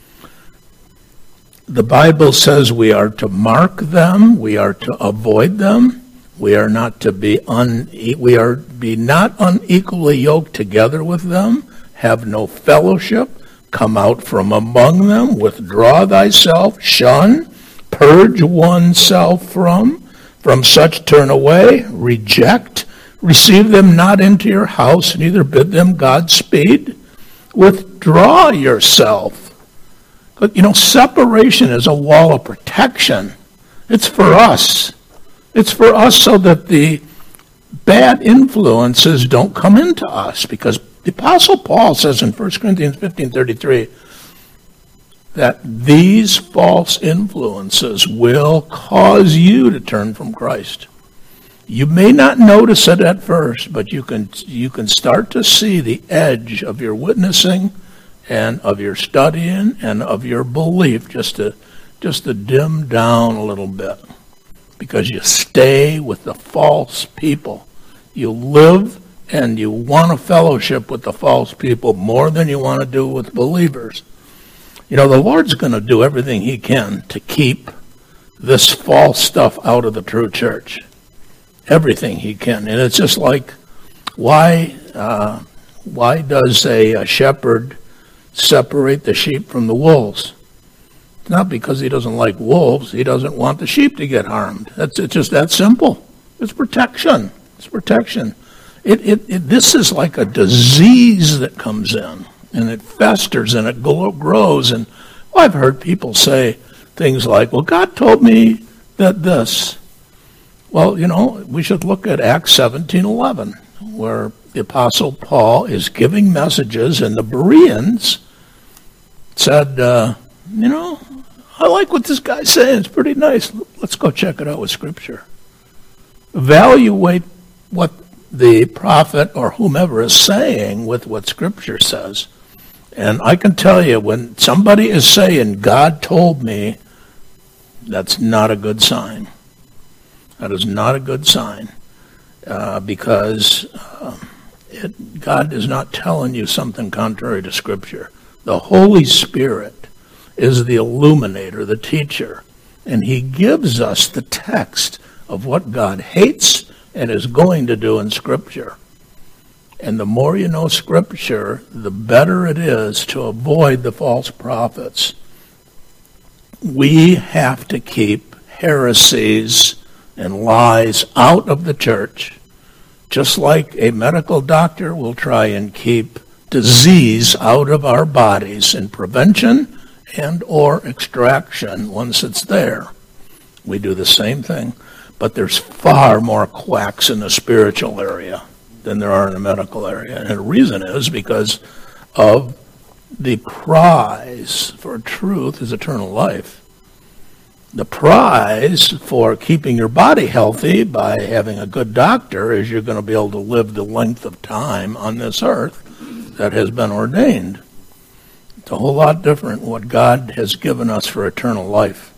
The Bible says we are to mark them, we are to avoid them, we are not to be not unequally yoked together with them, have no fellowship, come out from among them, withdraw thyself, shun, purge oneself from such turn away, reject, receive them not into your house, neither bid them Godspeed. Withdraw yourself. But, you know, separation is a wall of protection. It's for us. It's for us so that the bad influences don't come into us. Because the Apostle Paul says in 1 Corinthians 15:33 that these false influences will cause you to turn from Christ. You may not notice it at first, but you can start to see the edge of your witnessing and of your studying and of your belief just to just to dim down a little bit, because you stay with the false people. You live and you want to fellowship with the false people more than you want to do with believers. You know, the Lord's going to do everything he can to keep this false stuff out of the true church. Everything he can. And it's just like, why does a shepherd separate the sheep from the wolves? It's not because he doesn't like wolves. He doesn't want the sheep to get harmed. It's just that simple. It's protection. It's protection. This is like a disease that comes in, and it festers and it grows. And I've heard people say things like, well, God told me that this. Well, you know, we should look at Acts 17:11, where the Apostle Paul is giving messages, and the Bereans said, you know, I like what this guy's saying. It's pretty nice. Let's go check it out with Scripture. Evaluate what the prophet or whomever is saying with what Scripture says. And I can tell you, when somebody is saying, God told me, that's not a good sign. That is not a good sign, because God is not telling you something contrary to Scripture. The Holy Spirit is the illuminator, the teacher, and he gives us the text of what God hates and is going to do in Scripture. And the more you know Scripture, the better it is to avoid the false prophets. We have to keep heresies and lies out of the church, just like a medical doctor will try and keep disease out of our bodies in prevention and or extraction once it's there. We do the same thing, but there's far more quacks in the spiritual area than there are in the medical area. And the reason is because of the prize for truth is eternal life. The prize for keeping your body healthy by having a good doctor is you're going to be able to live the length of time on this earth that has been ordained. It's a whole lot different what God has given us for eternal life.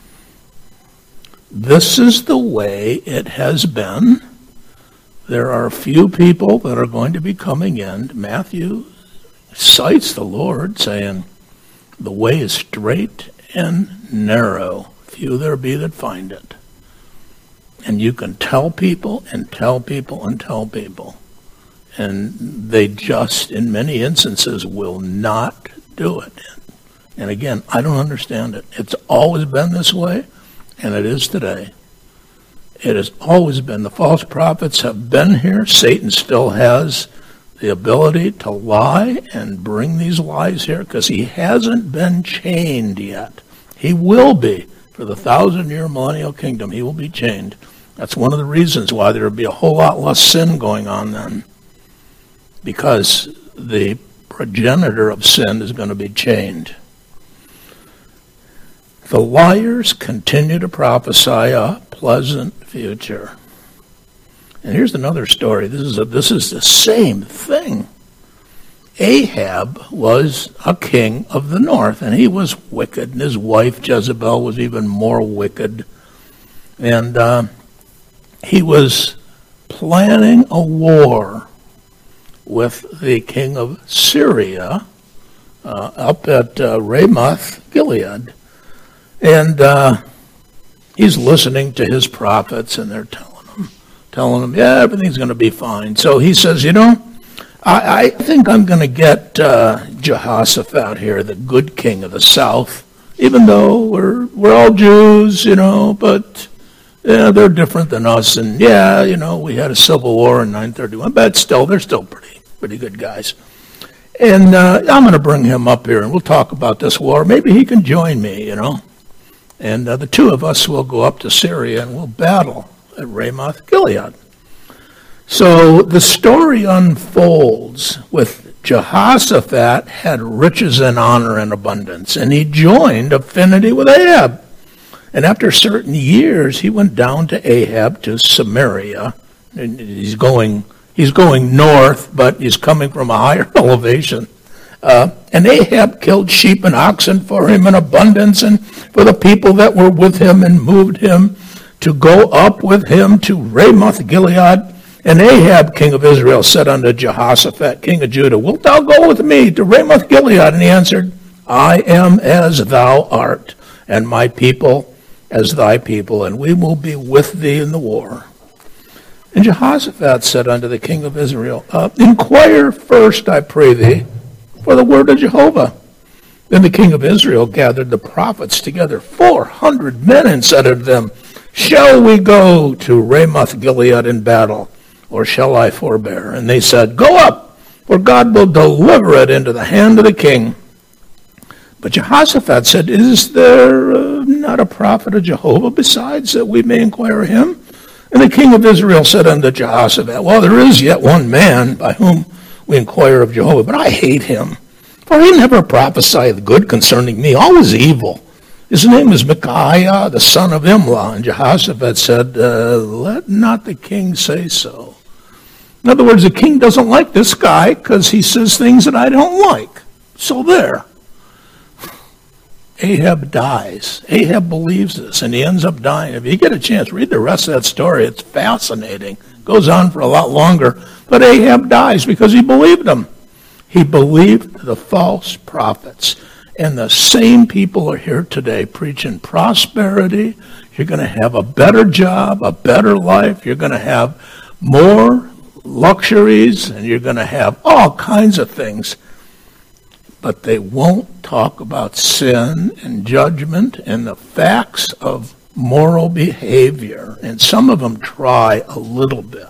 This is the way it has been. There are a few people that are going to be coming in. Matthew cites the Lord saying, the way is straight and narrow. Few there be that find it. And you can tell people and tell people and tell people. And they just, in many instances, will not do it. And again, I don't understand it. It's always been this way, and it is today. It has always been. The false prophets have been here. Satan still has the ability to lie and bring these lies here because he hasn't been chained yet. He will be. For the 1,000-year millennial kingdom, he will be chained. That's one of the reasons why there will be a whole lot less sin going on then. Because the progenitor of sin is going to be chained. The liars continue to prophesy a pleasant future. And here's another story. This is the same thing. Ahab was a king of the north, and he was wicked, and his wife Jezebel was even more wicked. And he was planning a war with the king of Syria up at Ramoth Gilead. And he's listening to his prophets, and they're telling him, yeah, everything's going to be fine. So he says, you know, I think I'm going to get Jehoshaphat here, the good king of the south, even though we're all Jews, you know, but yeah, they're different than us. And yeah, you know, we had a civil war in 931, but still, they're still pretty good guys. And I'm going to bring him up here, and we'll talk about this war. Maybe he can join me, you know. And the two of us will go up to Syria, and we'll battle at Ramoth Gilead. So the story unfolds with Jehoshaphat had riches and honor and abundance, and he joined affinity with Ahab. And after certain years, he went down to Ahab to Samaria. And he's going north, but he's coming from a higher elevation. And Ahab killed sheep and oxen for him in abundance, and for the people that were with him, and moved him to go up with him to Ramoth Gilead. And Ahab, king of Israel, said unto Jehoshaphat, king of Judah, wilt thou go with me to Ramoth Gilead? And he answered, I am as thou art, and my people as thy people, and we will be with thee in the war. And Jehoshaphat said unto the king of Israel, inquire first, I pray thee, for the word of Jehovah. Then the king of Israel gathered the prophets together, 400 men, and said unto them, shall we go to Ramoth Gilead in battle, or shall I forbear? And they said, go up, for God will deliver it into the hand of the king. But Jehoshaphat said, is there not a prophet of Jehovah besides, that we may inquire of him? And the king of Israel said unto Jehoshaphat, well, there is yet one man by whom we inquire of Jehovah, but I hate him. For he never prophesieth good concerning me, always evil. His name is Micaiah, the son of Imlah. And Jehoshaphat said, let not the king say so. In other words, the king doesn't like this guy because he says things that I don't like. So there. Ahab dies. Ahab believes this, and he ends up dying. If you get a chance, read the rest of that story. It's fascinating. It goes on for a lot longer. But Ahab dies because he believed them. He believed the false prophets. And the same people are here today preaching prosperity. You're going to have a better job, a better life. You're going to have more luxuries, and you're going to have all kinds of things. But they won't talk about sin and judgment and the facts of moral behavior. And some of them try a little bit.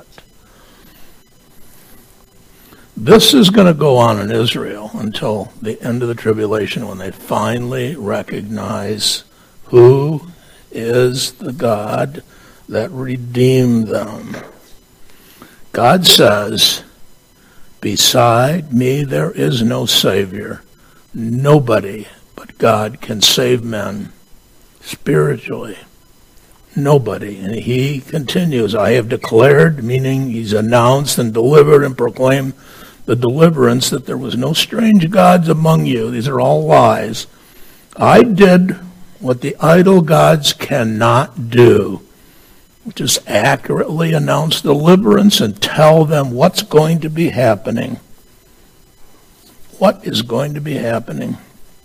This is going to go on in Israel until the end of the tribulation, when they finally recognize who is the God that redeemed them. God says, beside me there is no Savior. Nobody but God can save men spiritually. Nobody. And he continues, I have declared, meaning he's announced and delivered and proclaimed the deliverance, that there was no strange gods among you. These are all lies. I did what the idol gods cannot do, which is accurately announce deliverance and tell them what's going to be happening. What is going to be happening?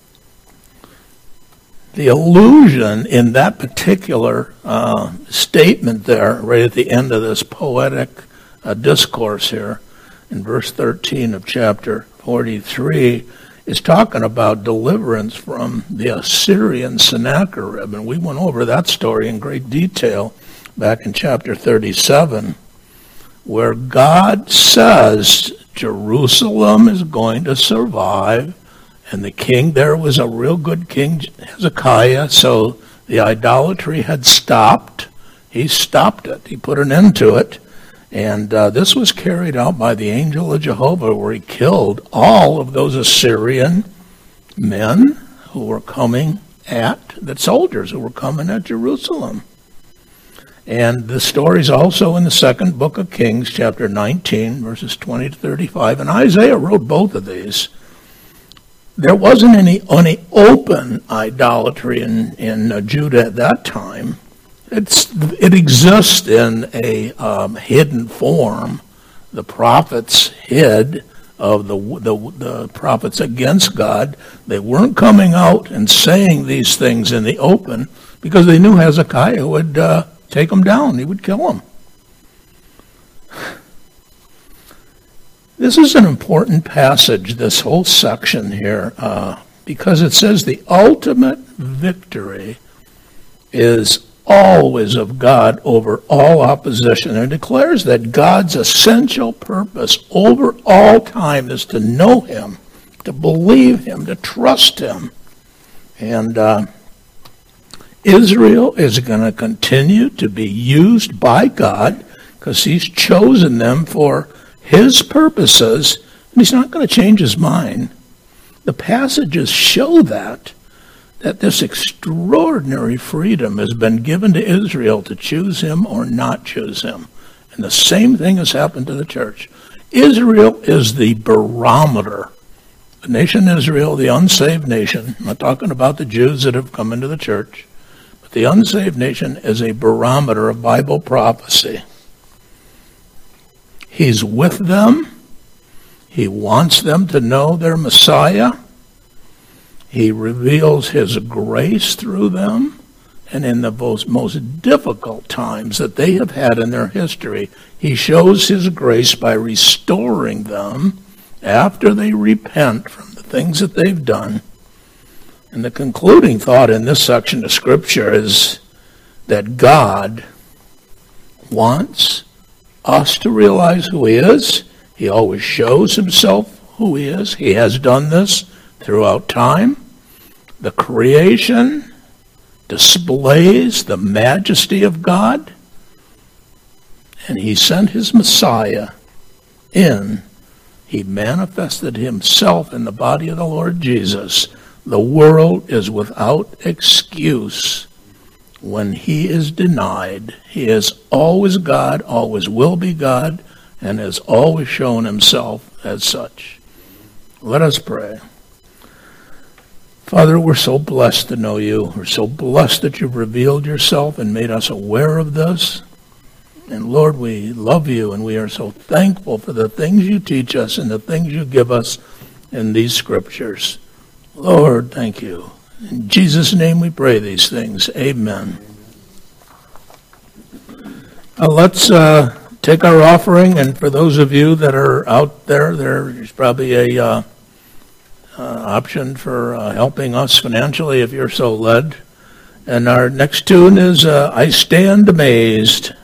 The allusion in that particular statement there, right at the end of this poetic discourse here, in verse 13 of chapter 43, is talking about deliverance from the Assyrian Sennacherib. And we went over that story in great detail back in chapter 37, where God says Jerusalem is going to survive, and the king there was a real good king, Hezekiah, so the idolatry had stopped. He stopped it. He put an end to it. And this was carried out by the angel of Jehovah, where he killed all of those Assyrian men who were coming the soldiers who were coming at Jerusalem. And the story's also in the second book of Kings, chapter 19, verses 20 to 35. And Isaiah wrote both of these. There wasn't any open idolatry in Judah at that time. It exists in a hidden form. The prophets hid of the prophets against God. They weren't coming out and saying these things in the open because they knew Hezekiah would take them down. He would kill them. This is an important passage, this whole section here, because it says the ultimate victory is always of God over all opposition, and declares that God's essential purpose over all time is to know him, to believe him, to trust him. And Israel is going to continue to be used by God because he's chosen them for his purposes, and he's not going to change his mind. The passages show that this extraordinary freedom has been given to Israel to choose him or not choose him. And the same thing has happened to the church. Israel is the barometer The nation Israel, the unsaved nation, I'm not talking about the Jews that have come into the church, but the unsaved nation is a barometer of Bible prophecy. He's with them. He wants them to know their Messiah. He reveals his grace through them. And in the most difficult times that they have had in their history, he shows his grace by restoring them after they repent from the things that they've done. And the concluding thought in this section of Scripture is that God wants us to realize who he is. He always shows himself who he is. He has done this throughout time. The creation displays the majesty of God, and he sent his Messiah in. He manifested himself in the body of the Lord Jesus. The world is without excuse when he is denied. He is always God, always will be God, and has always shown himself as such. Let us pray. Father, we're so blessed to know you. We're so blessed that you've revealed yourself and made us aware of this. And Lord, we love you, and we are so thankful for the things you teach us and the things you give us in these scriptures. Lord, thank you. In Jesus' name we pray these things. Amen. Let's take our offering, and for those of you that are out there, there's probably a option for helping us financially if you're so led. And our next tune is I Stand Amazed.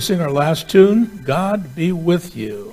sing our last tune, God Be With You.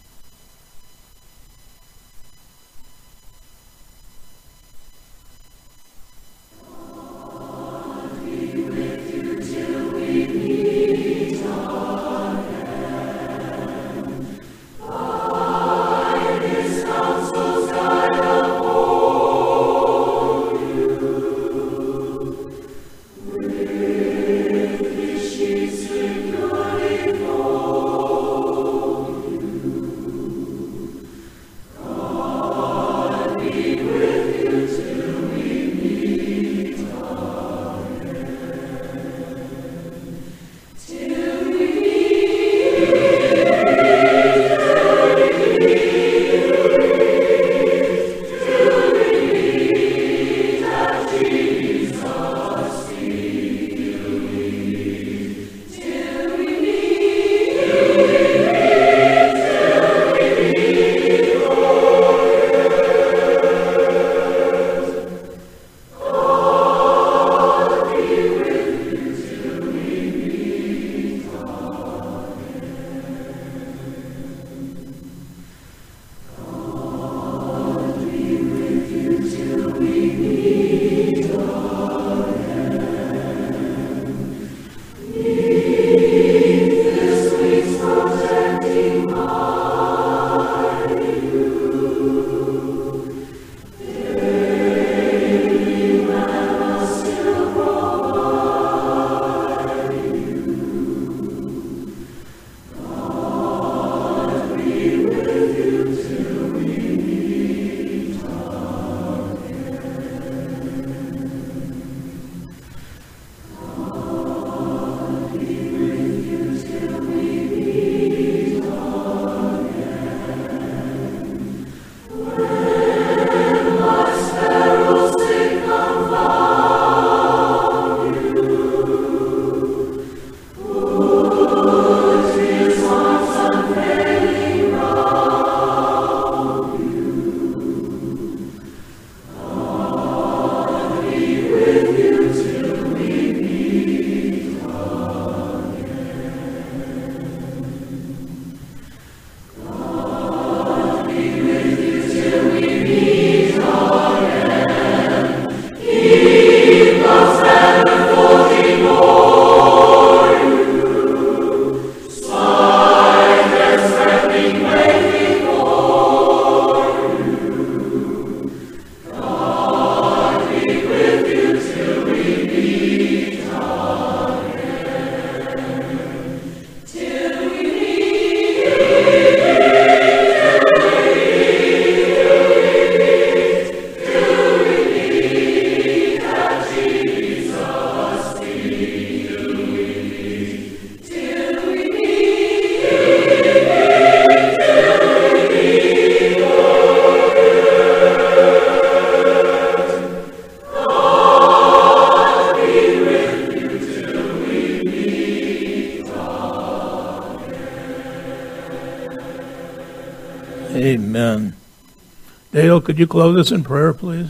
Amen. Dale, could you close us in prayer, please?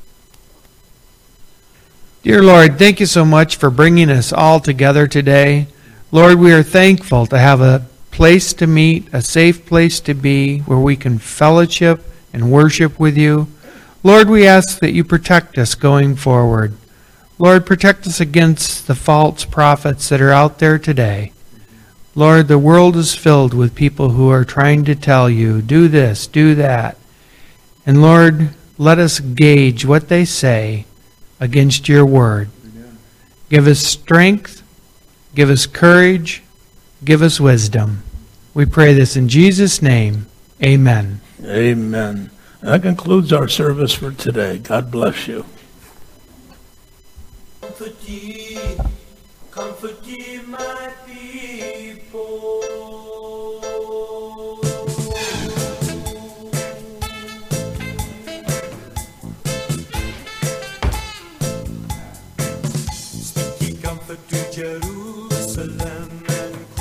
Dear Lord, thank you so much for bringing us all together today. Lord, we are thankful to have a place to meet, a safe place to be, where we can fellowship and worship with you. Lord, we ask that you protect us going forward. Lord, protect us against the false prophets that are out there today. Lord, the world is filled with people who are trying to tell you, do this, do that. And Lord, let us gauge what they say against your word. Give us strength, give us courage, give us wisdom. We pray this in Jesus' name. Amen. Amen. That concludes our service for today. God bless you. Comfort ye, my